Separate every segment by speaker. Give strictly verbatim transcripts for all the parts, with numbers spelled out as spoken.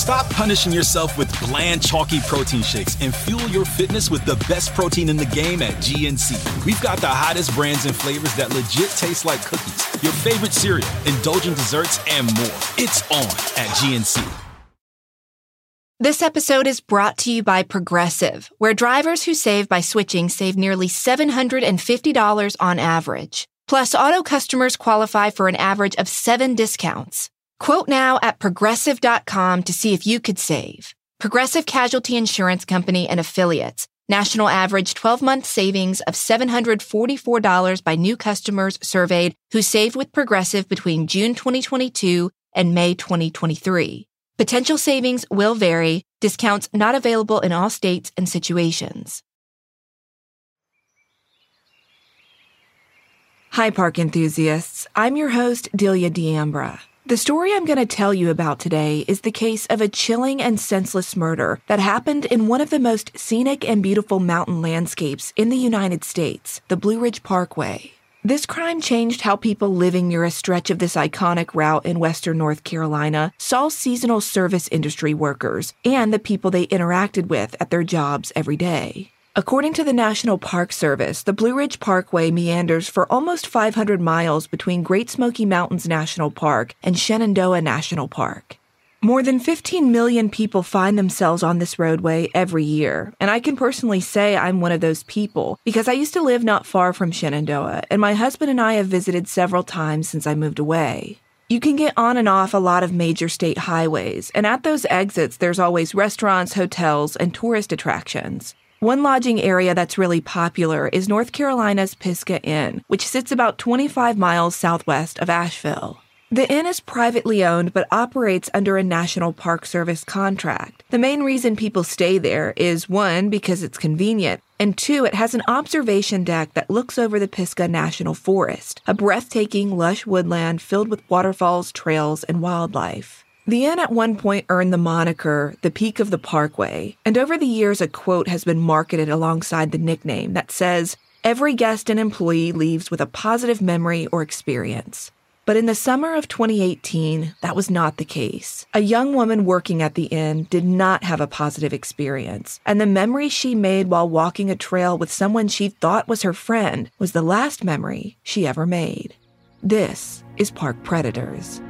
Speaker 1: Stop punishing yourself with bland, chalky protein shakes and fuel your fitness with the best protein in the game at G N C. We've got the hottest brands and flavors that legit taste like cookies, your favorite cereal, indulgent desserts, and more. It's on at G N C.
Speaker 2: This episode is brought to you by Progressive, where drivers who save by switching save nearly seven hundred fifty dollars on average. Plus, auto customers qualify for an average of seven discounts. Quote now at progressive dot com to see if you could save. Progressive Casualty Insurance Company and Affiliates. National average twelve-month savings of seven hundred forty-four dollars by new customers surveyed who saved with Progressive between June twenty twenty-two and May twenty twenty-three. Potential savings will vary. Discounts not available in all states and situations. Hi, park enthusiasts. I'm your host, Delia D'Ambra. The story I'm going to tell you about today is the case of a chilling and senseless murder that happened in one of the most scenic and beautiful mountain landscapes in the United States, the Blue Ridge Parkway. This crime changed how people living near a stretch of this iconic route in western North Carolina saw seasonal service industry workers and the people they interacted with at their jobs every day. According to the National Park Service, the Blue Ridge Parkway meanders for almost five hundred miles between Great Smoky Mountains National Park and Shenandoah National Park. More than fifteen million people find themselves on this roadway every year, and I can personally say I'm one of those people because I used to live not far from Shenandoah, and my husband and I have visited several times since I moved away. You can get on and off a lot of major state highways, and at those exits there's always restaurants, hotels, and tourist attractions. One lodging area that's really popular is North Carolina's Pisgah Inn, which sits about twenty-five miles southwest of Asheville. The inn is privately owned but operates under a National Park Service contract. The main reason people stay there is, one, because it's convenient, and two, it has an observation deck that looks over the Pisgah National Forest, a breathtaking, lush woodland filled with waterfalls, trails, and wildlife. The inn at one point earned the moniker, the Peak of the Parkway, and over the years a quote has been marketed alongside the nickname that says, "Every guest and employee leaves with a positive memory or experience." But in the summer of twenty eighteen, that was not the case. A young woman working at the inn did not have a positive experience, and the memory she made while walking a trail with someone she thought was her friend was the last memory she ever made. This is Park Predators.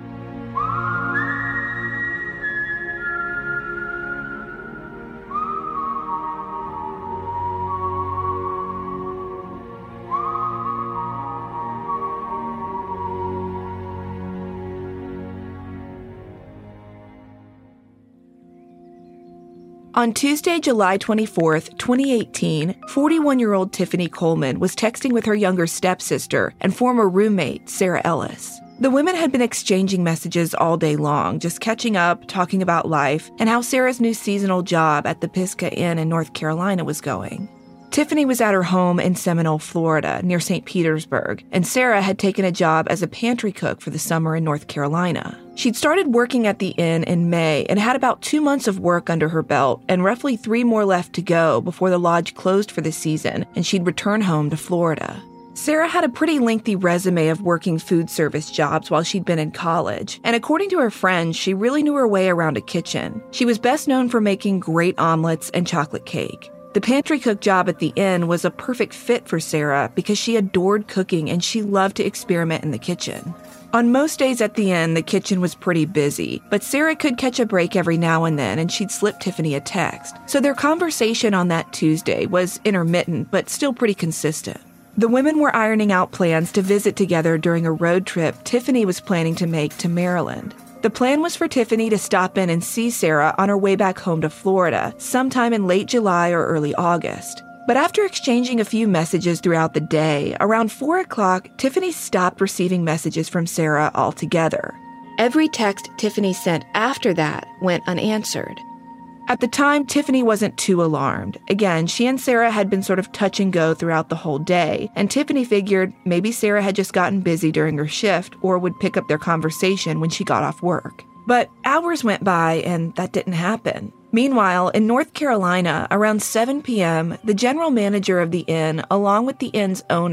Speaker 2: On Tuesday, July twenty-fourth, twenty eighteen, forty-one-year-old Tiffany Coleman was texting with her younger stepsister and former roommate, Sarah Ellis. The women had been exchanging messages all day long, just catching up, talking about life, and how Sarah's new seasonal job at the Pisgah Inn in North Carolina was going. Tiffany was at her home in Seminole, Florida, near Saint Petersburg, and Sarah had taken a job as a pantry cook for the summer in North Carolina. She'd started working at the inn in May and had about two months of work under her belt and roughly three more left to go before the lodge closed for the season and she'd return home to Florida. Sarah had a pretty lengthy resume of working food service jobs while she'd been in college, and according to her friends, she really knew her way around a kitchen. She was best known for making great omelets and chocolate cake. The pantry cook job at the inn was a perfect fit for Sarah because she adored cooking and she loved to experiment in the kitchen. On most days at the inn, the kitchen was pretty busy, but Sarah could catch a break every now and then and she'd slip Tiffany a text. So their conversation on that Tuesday was intermittent but still pretty consistent. The women were ironing out plans to visit together during a road trip Tiffany was planning to make to Maryland. The plan was for Tiffany to stop in and see Sarah on her way back home to Florida sometime in late July or early August. But after exchanging a few messages throughout the day, around four o'clock, Tiffany stopped receiving messages from Sarah altogether. Every text Tiffany sent after that went unanswered. At the time, Tiffany wasn't too alarmed. Again, she and Sarah had been sort of touch and go throughout the whole day, and Tiffany figured maybe Sarah had just gotten busy during her shift or would pick up their conversation when she got off work. But hours went by and that didn't happen. Meanwhile, in North Carolina, around seven p.m., the general manager of the inn, along with the inn's owner,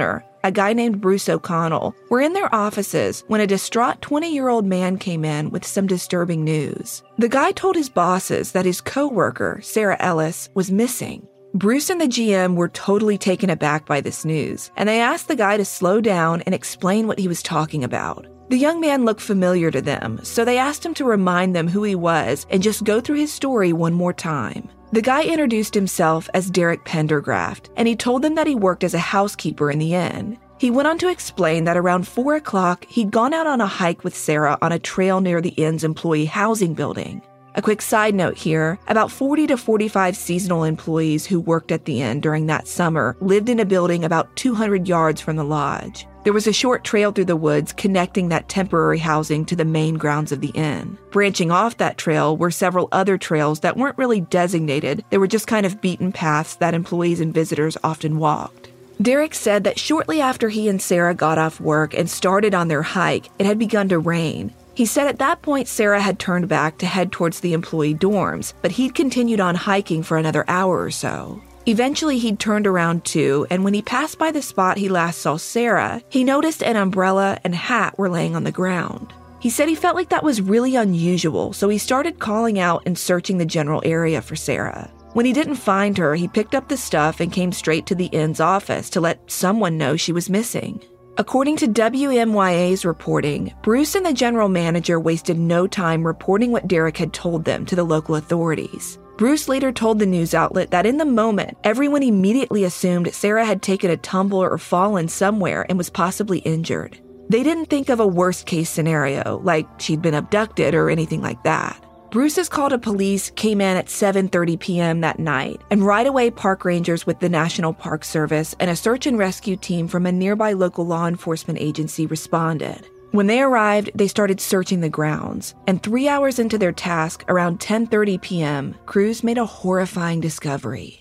Speaker 2: a guy named Bruce O'Connell, were in their offices when a distraught twenty-year-old man came in with some disturbing news. The guy told his bosses that his co-worker, Sarah Ellis, was missing. Bruce and the G M were totally taken aback by this news, and they asked the guy to slow down and explain what he was talking about. The young man looked familiar to them, so they asked him to remind them who he was and just go through his story one more time. The guy introduced himself as Derek Pendergraft, and he told them that he worked as a housekeeper in the inn. He went on to explain that around four o'clock, he'd gone out on a hike with Sarah on a trail near the inn's employee housing building. A quick side note here, about forty to forty-five seasonal employees who worked at the inn during that summer lived in a building about two hundred yards from the lodge. There was a short trail through the woods connecting that temporary housing to the main grounds of the inn. Branching off that trail were several other trails that weren't really designated. They were just kind of beaten paths that employees and visitors often walked. Derek said that shortly after he and Sarah got off work and started on their hike, it had begun to rain. He said at that point Sarah had turned back to head towards the employee dorms, but he'd continued on hiking for another hour or so. Eventually, he'd turned around too, and when he passed by the spot he last saw Sarah, he noticed an umbrella and hat were laying on the ground. He said he felt like that was really unusual, so he started calling out and searching the general area for Sarah. When he didn't find her, he picked up the stuff and came straight to the inn's office to let someone know she was missing. According to W M Y A's reporting, Bruce and the general manager wasted no time reporting what Derek had told them to the local authorities. Bruce later told the news outlet that in the moment, everyone immediately assumed Sarah had taken a tumble or fallen somewhere and was possibly injured. They didn't think of a worst-case scenario, like she'd been abducted or anything like that. Bruce's call to police came in at seven thirty p.m. that night, and right away park rangers with the National Park Service and a search and rescue team from a nearby local law enforcement agency responded. When they arrived, they started searching the grounds, and three hours into their task, around ten thirty p.m., crews made a horrifying discovery.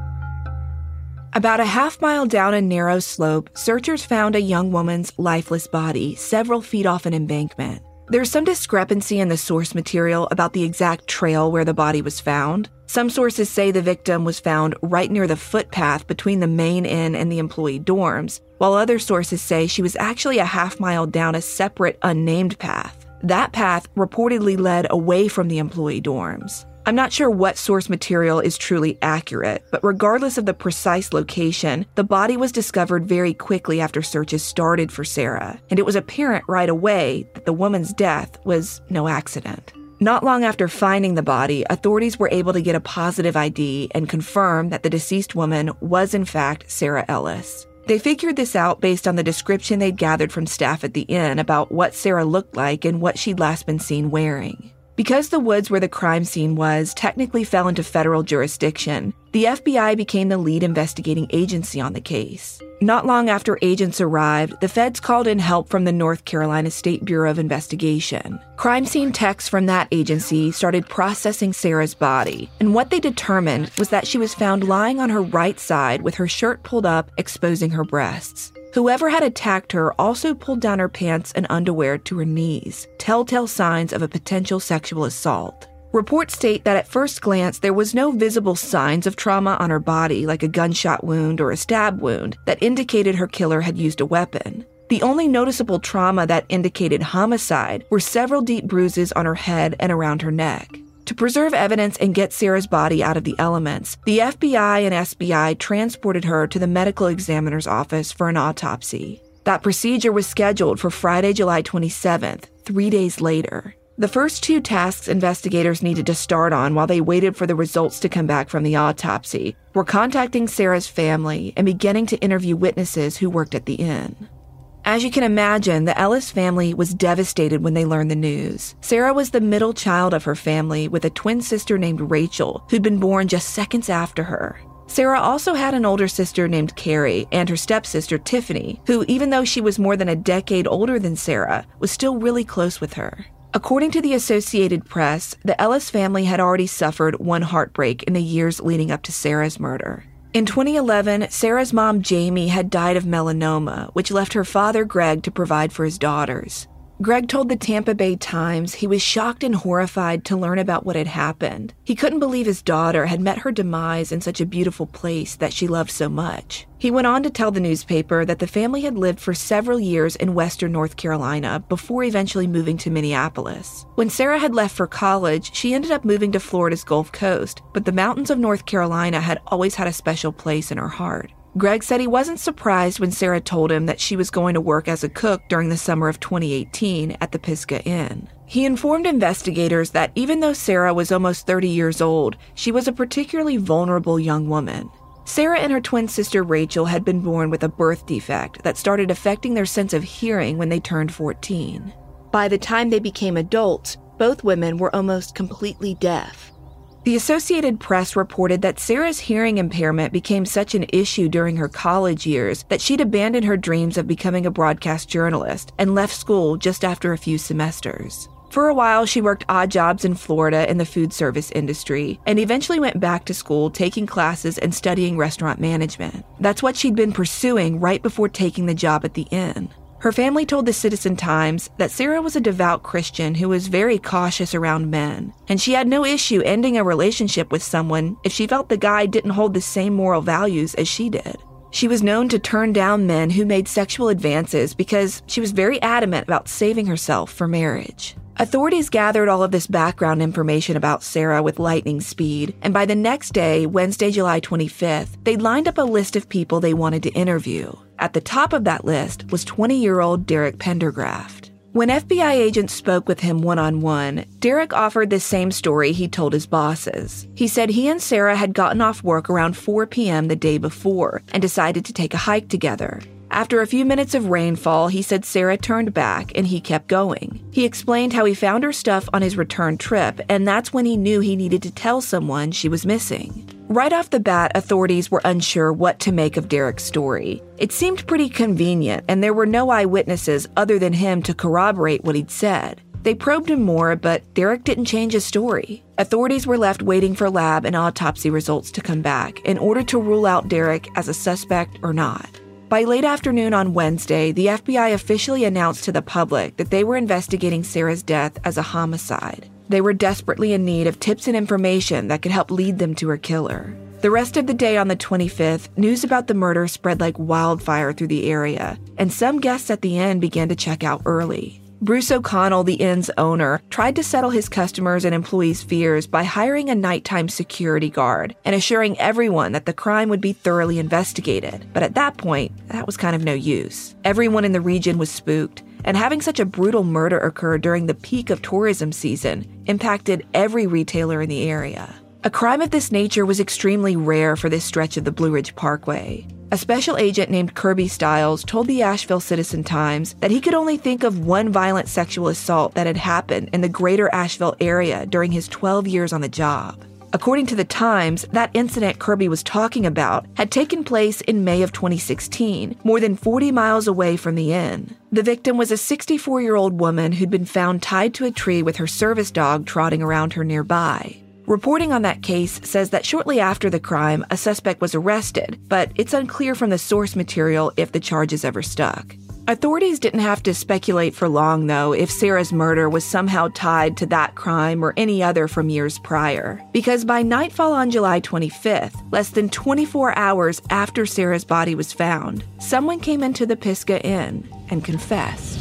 Speaker 2: About a half mile down a narrow slope, searchers found a young woman's lifeless body several feet off an embankment. There's some discrepancy in the source material about the exact trail where the body was found. Some sources say the victim was found right near the footpath between the main inn and the employee dorms, while other sources say she was actually a half mile down a separate, unnamed path. That path reportedly led away from the employee dorms. I'm not sure what source material is truly accurate, but regardless of the precise location, the body was discovered very quickly after searches started for Sarah, and it was apparent right away that the woman's death was no accident. Not long after finding the body, authorities were able to get a positive I D and confirm that the deceased woman was in fact Sarah Ellis. They figured this out based on the description they'd gathered from staff at the inn about what Sarah looked like and what she'd last been seen wearing. Because the woods where the crime scene was technically fell into federal jurisdiction, the F B I became the lead investigating agency on the case. Not long after agents arrived, the feds called in help from the North Carolina State Bureau of Investigation. Crime scene techs from that agency started processing Sarah's body, and what they determined was that she was found lying on her right side with her shirt pulled up, exposing her breasts. Whoever had attacked her also pulled down her pants and underwear to her knees, telltale signs of a potential sexual assault. Reports state that at first glance, there was no visible signs of trauma on her body, like a gunshot wound or a stab wound, that indicated her killer had used a weapon. The only noticeable trauma that indicated homicide were several deep bruises on her head and around her neck. To preserve evidence and get Sarah's body out of the elements, the F B I and S B I transported her to the medical examiner's office for an autopsy. That procedure was scheduled for Friday, July twenty-seventh, three days later. The first two tasks investigators needed to start on while they waited for the results to come back from the autopsy were contacting Sarah's family and beginning to interview witnesses who worked at the inn. As you can imagine, the Ellis family was devastated when they learned the news. Sarah was the middle child of her family with a twin sister named Rachel, who'd been born just seconds after her. Sarah also had an older sister named Carrie and her stepsister Tiffany, who, even though she was more than a decade older than Sarah, was still really close with her. According to the Associated Press, the Ellis family had already suffered one heartbreak in the years leading up to Sarah's murder. In twenty eleven, Sarah's mom, Jamie, had died of melanoma, which left her father, Greg, to provide for his daughters. Greg told the Tampa Bay Times he was shocked and horrified to learn about what had happened. He couldn't believe his daughter had met her demise in such a beautiful place that she loved so much. He went on to tell the newspaper that the family had lived for several years in western North Carolina before eventually moving to Minneapolis. When Sarah had left for college, she ended up moving to Florida's Gulf Coast, but the mountains of North Carolina had always had a special place in her heart. Greg said he wasn't surprised when Sarah told him that she was going to work as a cook during the summer of twenty eighteen at the Pisgah Inn. He informed investigators that even though Sarah was almost thirty years old, she was a particularly vulnerable young woman. Sarah and her twin sister Rachel had been born with a birth defect that started affecting their sense of hearing when they turned fourteen. By the time they became adults, both women were almost completely deaf. The Associated Press reported that Sarah's hearing impairment became such an issue during her college years that she'd abandoned her dreams of becoming a broadcast journalist and left school just after a few semesters. For a while, she worked odd jobs in Florida in the food service industry and eventually went back to school, taking classes and studying restaurant management. That's what she'd been pursuing right before taking the job at the inn. Her family told the Citizen-Times that Sarah was a devout Christian who was very cautious around men, and she had no issue ending a relationship with someone if she felt the guy didn't hold the same moral values as she did. She was known to turn down men who made sexual advances because she was very adamant about saving herself for marriage. Authorities gathered all of this background information about Sarah with lightning speed, and by the next day, Wednesday, July twenty-fifth, they'd lined up a list of people they wanted to interview. At the top of that list was twenty-year-old Derek Pendergraft. When F B I agents spoke with him one-on-one, Derek offered the same story he told his bosses. He said he and Sarah had gotten off work around four p.m. the day before and decided to take a hike together. After a few minutes of rainfall, he said Sarah turned back and he kept going. He explained how he found her stuff on his return trip, and that's when he knew he needed to tell someone she was missing. Right off the bat, authorities were unsure what to make of Derek's story. It seemed pretty convenient, and there were no eyewitnesses other than him to corroborate what he'd said. They probed him more, but Derek didn't change his story. Authorities were left waiting for lab and autopsy results to come back in order to rule out Derek as a suspect or not. By late afternoon on Wednesday, the F B I officially announced to the public that they were investigating Sarah's death as a homicide. They were desperately in need of tips and information that could help lead them to her killer. The rest of the day on the twenty-fifth, news about the murder spread like wildfire through the area, and some guests at the inn began to check out early. Bruce O'Connell, the inn's owner, tried to settle his customers' and employees' fears by hiring a nighttime security guard and assuring everyone that the crime would be thoroughly investigated. But at that point, that was kind of no use. Everyone in the region was spooked, and having such a brutal murder occur during the peak of tourism season impacted every retailer in the area. A crime of this nature was extremely rare for this stretch of the Blue Ridge Parkway. A special agent named Kirby Stiles told the Asheville Citizen-Times that he could only think of one violent sexual assault that had happened in the greater Asheville area during his twelve years on the job. According to the Times, that incident Kirby was talking about had taken place in May of twenty sixteen, more than forty miles away from the inn. The victim was a sixty-four-year-old woman who'd been found tied to a tree with her service dog trotting around her nearby. Reporting on that case says that shortly after the crime, a suspect was arrested, but it's unclear from the source material if the charges ever stuck. Authorities didn't have to speculate for long, though, if Sarah's murder was somehow tied to that crime or any other from years prior. Because by nightfall on July twenty-fifth, less than twenty-four hours after Sarah's body was found, someone came into the Pisgah Inn and confessed.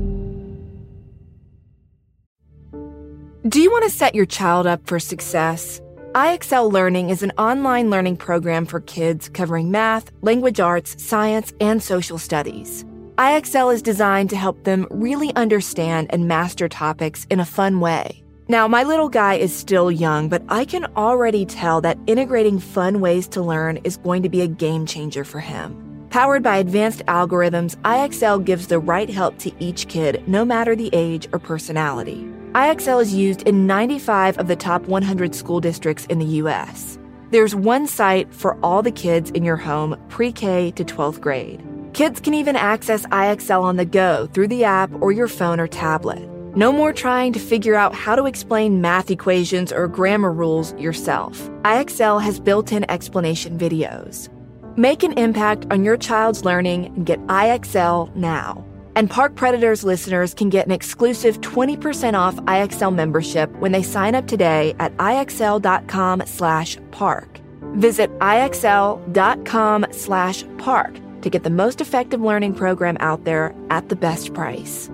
Speaker 2: Do you want to set your child up for success? I X L Learning is an online learning program for kids covering math, language arts, science, and social studies. I X L is designed to help them really understand and master topics in a fun way. Now, my little guy is still young, but I can already tell that integrating fun ways to learn is going to be a game changer for him. Powered by advanced algorithms, I X L gives the right help to each kid, no matter the age or personality. I X L is used in ninety-five of the top one hundred school districts in the U S. There's one site for all the kids in your home, pre-K to twelfth grade. Kids can even access I X L on the go through the app or your phone or tablet. No more trying to figure out how to explain math equations or grammar rules yourself. I X L has built-in explanation videos. Make an impact on your child's learning and get I X L now. And Park Predators listeners can get an exclusive twenty percent off I X L membership when they sign up today at IXL.com slash park. Visit IXL.com slash park to get the most effective learning program out there at the best price.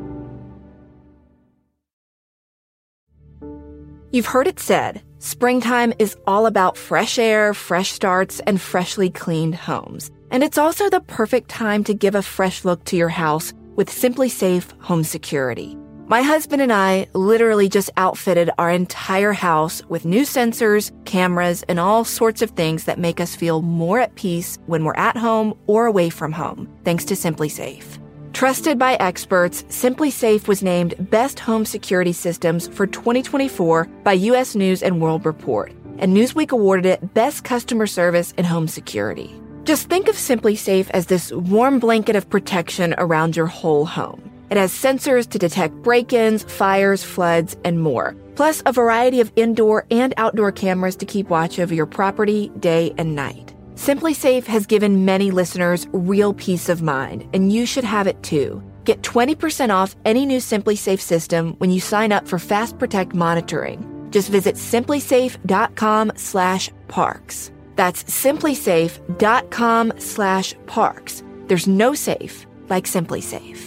Speaker 2: You've heard it said, springtime is all about fresh air, fresh starts, and freshly cleaned homes. And it's also the perfect time to give a fresh look to your house with SimpliSafe Home Security. My husband and I literally just outfitted our entire house with new sensors, cameras, and all sorts of things that make us feel more at peace when we're at home or away from home, thanks to SimpliSafe. Trusted by experts, SimpliSafe was named Best Home Security Systems for twenty twenty-four by U S News and World Report, and Newsweek awarded it Best Customer Service in Home Security. Just think of SimpliSafe as this warm blanket of protection around your whole home. It has sensors to detect break-ins, fires, floods, and more, plus a variety of indoor and outdoor cameras to keep watch over your property day and night. SimpliSafe has given many listeners real peace of mind, and you should have it too. Get twenty percent off any new SimpliSafe system when you sign up for Fast Protect monitoring. Just visit SimpliSafe.com slash parks. That's SimpliSafe.com slash parks. There's no safe like SimpliSafe.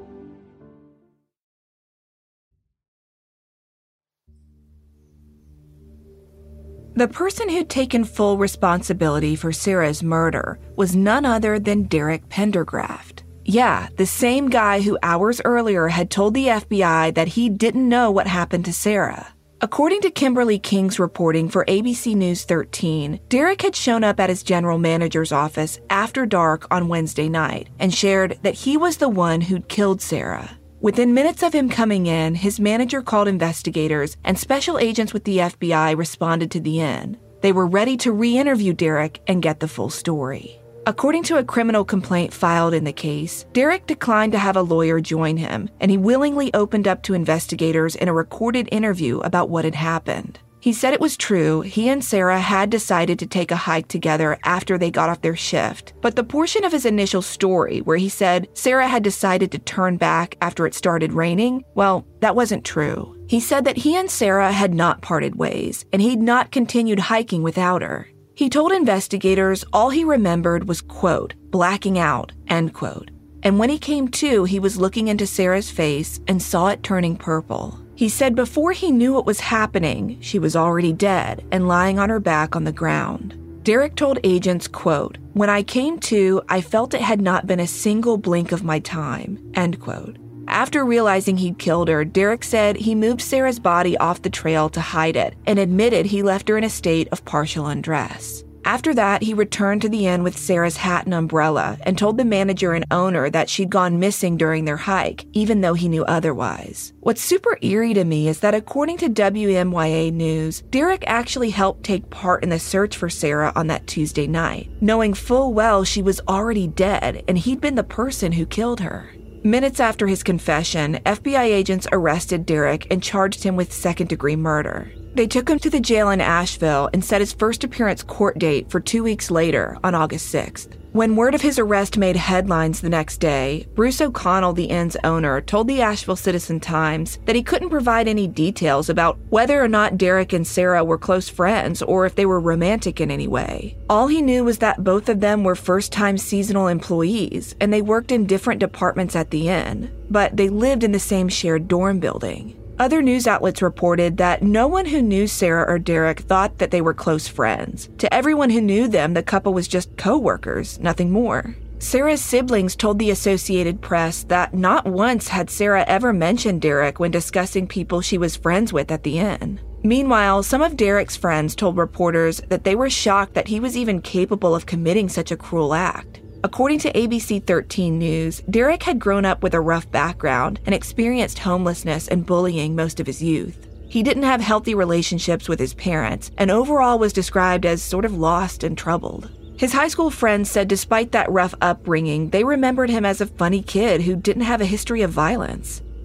Speaker 2: The person who'd taken full responsibility for Sarah's murder was none other than Derek Pendergraft. Yeah, the same guy who hours earlier had told the F B I that he didn't know what happened to Sarah. According to Kimberly King's reporting for A B C News thirteen, Derek had shown up at his general manager's office after dark on Wednesday night and shared that he was the one who'd killed Sarah. Within minutes of him coming in, his manager called investigators, and special agents with the F B I responded to the inn. They were ready to re-interview Derek and get the full story. According to a criminal complaint filed in the case, Derek declined to have a lawyer join him, and he willingly opened up to investigators in a recorded interview about what had happened. He said it was true, he and Sarah had decided to take a hike together after they got off their shift, but the portion of his initial story where he said Sarah had decided to turn back after it started raining, well, that wasn't true. He said that he and Sarah had not parted ways, and he'd not continued hiking without her. He told investigators all he remembered was, quote, blacking out, end quote. And when he came to, he was looking into Sarah's face and saw it turning purple. He said before he knew what was happening, she was already dead and lying on her back on the ground. Derek told agents, quote, when I came to, I felt it had not been a single blink of my time, end quote. After realizing he'd killed her, Derek said he moved Sarah's body off the trail to hide it and admitted he left her in a state of partial undress. After that, he returned to the inn with Sarah's hat and umbrella and told the manager and owner that she'd gone missing during their hike, even though he knew otherwise. What's super eerie to me is that according to W M Y A News, Derek actually helped take part in the search for Sarah on that Tuesday night, knowing full well she was already dead and he'd been the person who killed her. Minutes after his confession, F B I agents arrested Derek and charged him with second-degree murder. They took him to the jail in Asheville and set his first appearance court date for two weeks later on August sixth. When word of his arrest made headlines the next day, Bruce O'Connell, the inn's owner, told the Asheville Citizen-Times that he couldn't provide any details about whether or not Derek and Sarah were close friends or if they were romantic in any way. All he knew was that both of them were first-time seasonal employees, and they worked in different departments at the inn, but they lived in the same shared dorm building. Other news outlets reported that no one who knew Sarah or Derek thought that they were close friends. To everyone who knew them, the couple was just co-workers, nothing more. Sarah's siblings told the Associated Press that not once had Sarah ever mentioned Derek when discussing people she was friends with at the inn. Meanwhile, some of Derek's friends told reporters that they were shocked that he was even capable of committing such a cruel act. According to A B C thirteen News, Derek had grown up with a rough background and experienced homelessness and bullying most of his youth. He didn't have healthy relationships with his parents and overall was described as sort of lost and troubled. His high school friends said despite that rough upbringing, they remembered him as a funny kid who didn't have a history of violence.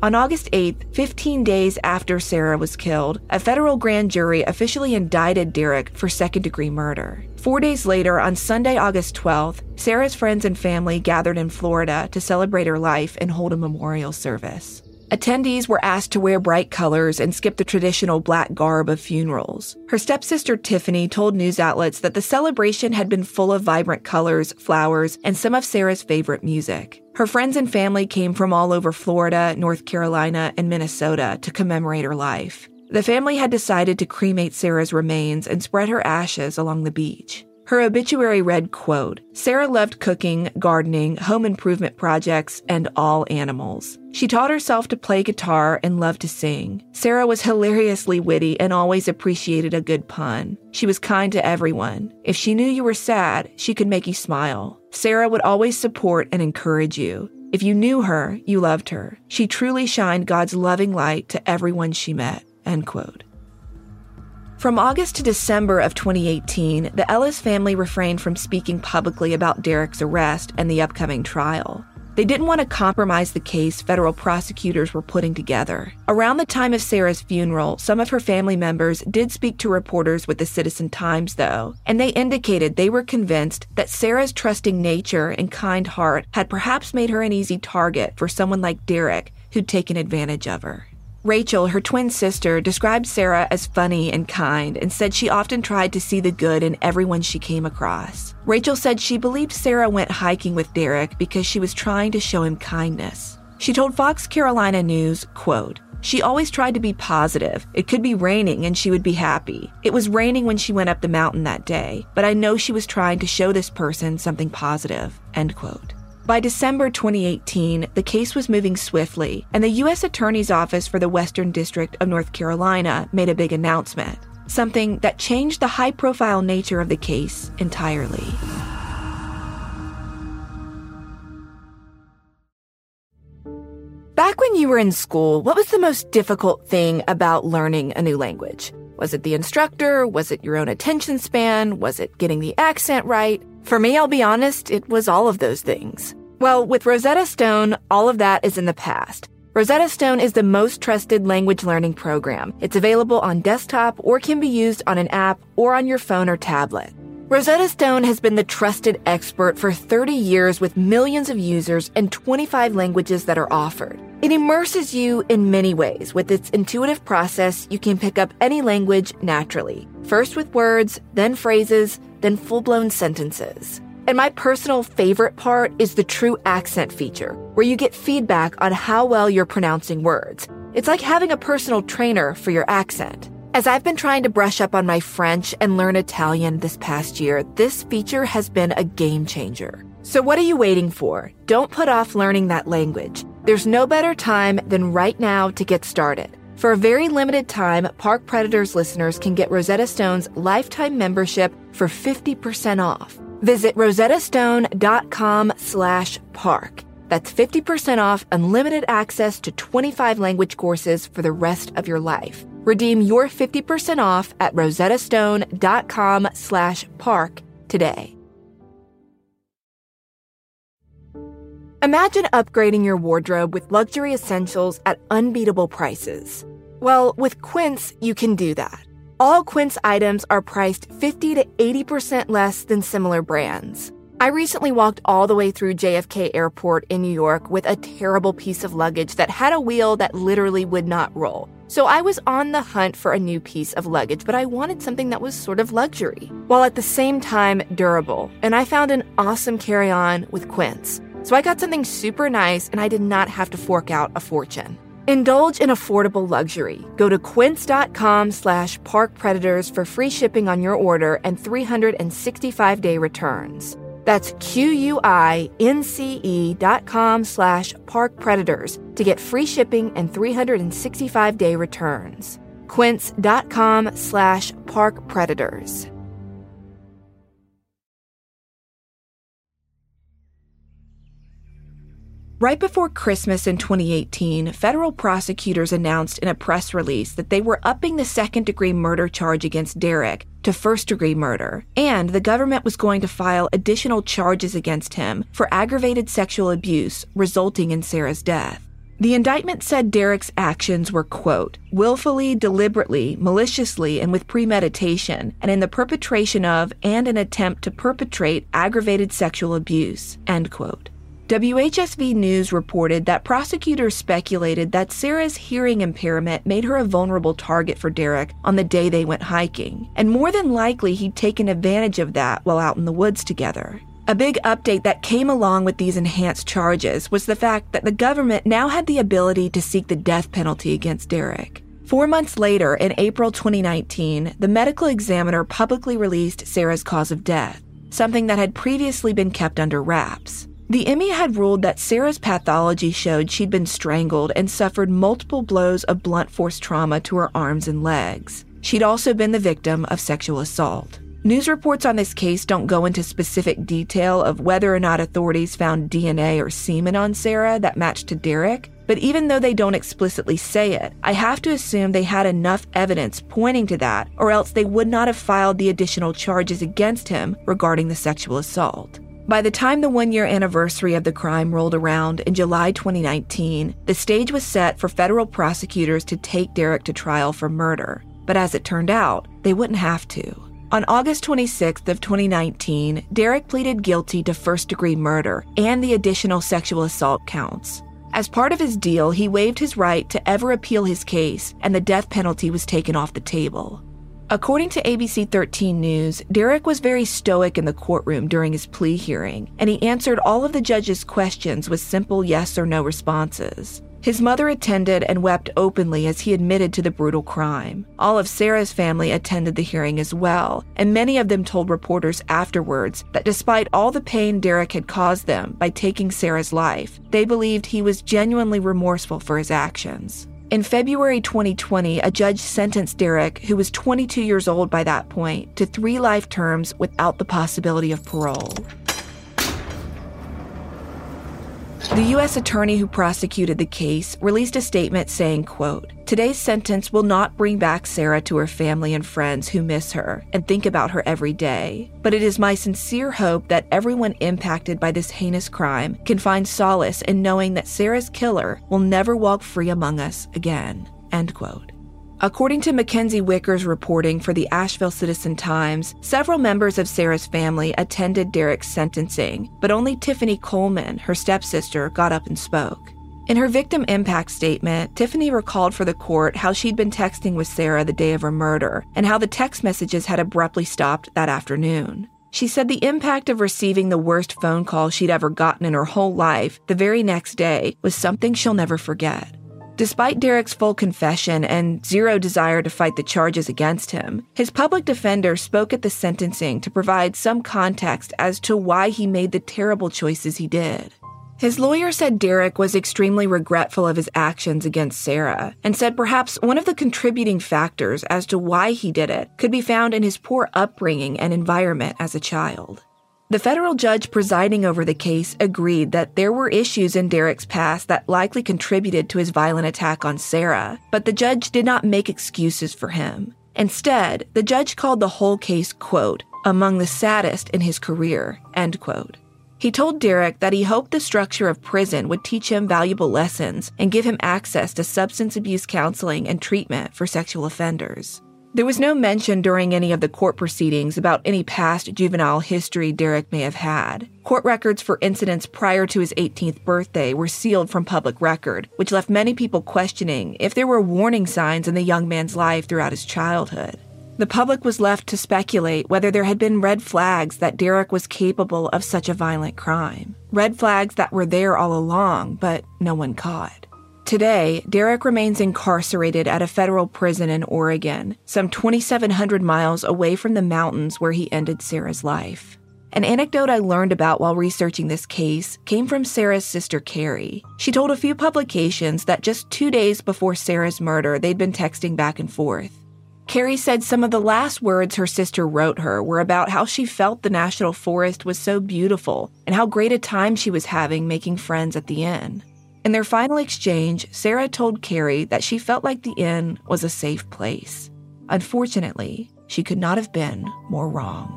Speaker 2: On August eighth, fifteen days after Sarah was killed, a federal grand jury officially indicted Derek for second-degree murder. Four days later, on Sunday, August twelfth, Sarah's friends and family gathered in Florida to celebrate her life and hold a memorial service. Attendees were asked to wear bright colors and skip the traditional black garb of funerals. Her stepsister Tiffany told news outlets that the celebration had been full of vibrant colors, flowers, and some of Sarah's favorite music. Her friends and family came from all over Florida, North Carolina, and Minnesota to commemorate her life. The family had decided to cremate Sarah's remains and spread her ashes along the beach. Her obituary read, quote, "Sarah loved cooking, gardening, home improvement projects, and all animals. She taught herself to play guitar and loved to sing. Sarah was hilariously witty and always appreciated a good pun. She was kind to everyone. If she knew you were sad, she could make you smile. Sarah would always support and encourage you. If you knew her, you loved her. She truly shined God's loving light to everyone she met," end quote. From August to December of twenty eighteen, the Ellis family refrained from speaking publicly about Derek's arrest and the upcoming trial. They didn't want to compromise the case federal prosecutors were putting together. Around the time of Sarah's funeral, some of her family members did speak to reporters with the Citizen-Times, though, and they indicated they were convinced that Sarah's trusting nature and kind heart had perhaps made her an easy target for someone like Derek who'd taken advantage of her. Rachel, her twin sister, described Sarah as funny and kind and said she often tried to see the good in everyone she came across. Rachel said she believed Sarah went hiking with Derek because she was trying to show him kindness. She told Fox Carolina News, quote, "She always tried to be positive. It could be raining and she would be happy. It was raining when she went up the mountain that day, but I know she was trying to show this person something positive," end quote. By December twenty eighteen, the case was moving swiftly, and the U S Attorney's Office for the Western District of North Carolina made a big announcement, something that changed the high-profile nature of the case entirely. Back when you were in school, what was the most difficult thing about learning a new language? Was it the instructor? Was it your own attention span? Was it getting the accent right? For me, I'll be honest, it was all of those things. Well, with Rosetta Stone, all of that is in the past. Rosetta Stone is the most trusted language learning program. It's available on desktop or can be used on an app or on your phone or tablet. Rosetta Stone has been the trusted expert for thirty years with millions of users and twenty-five languages that are offered. It immerses you in many ways. With its intuitive process, you can pick up any language naturally. First with words, then phrases, then full-blown sentences. And my personal favorite part is the true accent feature, where you get feedback on how well you're pronouncing words. It's like having a personal trainer for your accent. As I've been trying to brush up on my French and learn Italian this past year, this feature has been a game changer. So what are you waiting for? Don't put off learning that language. There's no better time than right now to get started. For a very limited time, Park Predators listeners can get Rosetta Stone's lifetime membership for fifty percent off. Visit rosettastone.com slash park. That's fifty percent off unlimited access to twenty-five language courses for the rest of your life. Redeem your fifty percent off at rosettastone.com slash park today. Imagine upgrading your wardrobe with luxury essentials at unbeatable prices. Well, with Quince, you can do that. All Quince items are priced fifty to eighty percent less than similar brands. I recently walked all the way through J F K Airport in New York with a terrible piece of luggage that had a wheel that literally would not roll. So I was on the hunt for a new piece of luggage, but I wanted something that was sort of luxury, while at the same time durable. And I found an awesome carry-on with Quince. So I got something super nice, and I did not have to fork out a fortune. Indulge in affordable luxury. Go to quince.com slash parkpredators for free shipping on your order and three hundred sixty-five day returns. That's Q-U-I-N-C-E dot com slash parkpredators to get free shipping and three hundred sixty-five day returns. Quince.com slash parkpredators. Right before Christmas in twenty eighteen, federal prosecutors announced in a press release that they were upping the second-degree murder charge against Derek to first-degree murder, and the government was going to file additional charges against him for aggravated sexual abuse resulting in Sarah's death. The indictment said Derek's actions were, quote, willfully, deliberately, maliciously, and with premeditation, and in the perpetration of and an attempt to perpetrate aggravated sexual abuse, end quote. W H S V News reported that prosecutors speculated that Sarah's hearing impairment made her a vulnerable target for Derek on the day they went hiking, and more than likely he'd taken advantage of that while out in the woods together. A big update that came along with these enhanced charges was the fact that the government now had the ability to seek the death penalty against Derek. Four months later, in April twenty nineteen, the medical examiner publicly released Sarah's cause of death, something that had previously been kept under wraps. The M E had ruled that Sarah's pathology showed she'd been strangled and suffered multiple blows of blunt force trauma to her arms and legs. She'd also been the victim of sexual assault. News reports on this case don't go into specific detail of whether or not authorities found D N A or semen on Sarah that matched to Derek, but even though they don't explicitly say it, I have to assume they had enough evidence pointing to that, or else they would not have filed the additional charges against him regarding the sexual assault. By the time the one-year anniversary of the crime rolled around in July twenty nineteen, the stage was set for federal prosecutors to take Derek to trial for murder. But as it turned out, they wouldn't have to. On August twenty-sixth of twenty nineteen, Derek pleaded guilty to first-degree murder and the additional sexual assault counts. As part of his deal, he waived his right to ever appeal his case, and the death penalty was taken off the table. According to A B C thirteen News, Derek was very stoic in the courtroom during his plea hearing, and he answered all of the judge's questions with simple yes or no responses. His mother attended and wept openly as he admitted to the brutal crime. All of Sarah's family attended the hearing as well, and many of them told reporters afterwards that despite all the pain Derek had caused them by taking Sarah's life, they believed he was genuinely remorseful for his actions. In February twenty twenty, a judge sentenced Derek, who was twenty-two years old by that point, to three life terms without the possibility of parole. The U S attorney who prosecuted the case released a statement saying, quote, "Today's sentence will not bring back Sarah to her family and friends who miss her and think about her every day. But it is my sincere hope that everyone impacted by this heinous crime can find solace in knowing that Sarah's killer will never walk free among us again." End quote. According to Mackenzie Wicker's reporting for the Asheville Citizen-Times, several members of Sarah's family attended Derek's sentencing, but only Tiffany Coleman, her stepsister, got up and spoke. In her victim impact statement, Tiffany recalled for the court how she'd been texting with Sarah the day of her murder, and how the text messages had abruptly stopped that afternoon. She said the impact of receiving the worst phone call she'd ever gotten in her whole life the very next day was something she'll never forget. Despite Derek's full confession and zero desire to fight the charges against him, his public defender spoke at the sentencing to provide some context as to why he made the terrible choices he did. His lawyer said Derek was extremely regretful of his actions against Sarah, and said perhaps one of the contributing factors as to why he did it could be found in his poor upbringing and environment as a child. The federal judge presiding over the case agreed that there were issues in Derek's past that likely contributed to his violent attack on Sarah, but the judge did not make excuses for him. Instead, the judge called the whole case, quote, "among the saddest in his career," end quote. He told Derek that he hoped the structure of prison would teach him valuable lessons and give him access to substance abuse counseling and treatment for sexual offenders. There was no mention during any of the court proceedings about any past juvenile history Derek may have had. Court records for incidents prior to his eighteenth birthday were sealed from public record, which left many people questioning if there were warning signs in the young man's life throughout his childhood. The public was left to speculate whether there had been red flags that Derek was capable of such a violent crime. Red flags that were there all along, but no one caught. Today, Derek remains incarcerated at a federal prison in Oregon, some twenty-seven hundred miles away from the mountains where he ended Sarah's life. An anecdote I learned about while researching this case came from Sarah's sister, Carrie. She told a few publications that just two days before Sarah's murder, they'd been texting back and forth. Carrie said some of the last words her sister wrote her were about how she felt the national forest was so beautiful and how great a time she was having making friends at the inn. In their final exchange, Sarah told Carrie that she felt like the inn was a safe place. Unfortunately, she could not have been more wrong.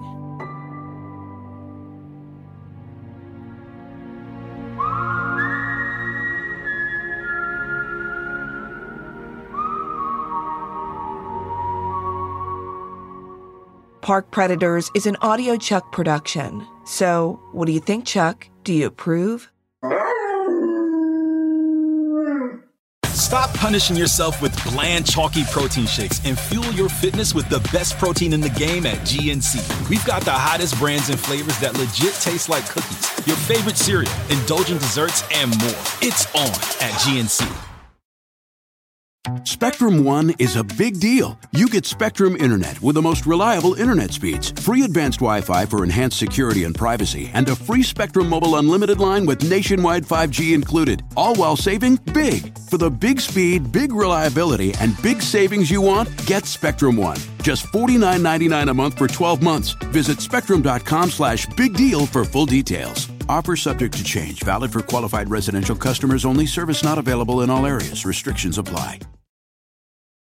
Speaker 2: Park Predators is an Audio Chuck production. So, what do you think, Chuck? Do you approve?
Speaker 1: Stop punishing yourself with bland, chalky protein shakes and fuel your fitness with the best protein in the game at G N C. We've got the hottest brands and flavors that legit taste like cookies, your favorite cereal, indulgent desserts, and more. It's on at G N C.
Speaker 3: Spectrum One is a big deal. You get Spectrum Internet with the most reliable internet speeds, free advanced Wi-Fi for enhanced security and privacy, and a free Spectrum Mobile Unlimited line with nationwide five G included, all while saving big. For the big speed, big reliability, and big savings you want, get Spectrum One. Just forty-nine ninety-nine a month for twelve months. Visit spectrum.com slash big deal for full details. Offer subject to change. Valid for qualified residential customers only. Service not available in all areas. Restrictions apply.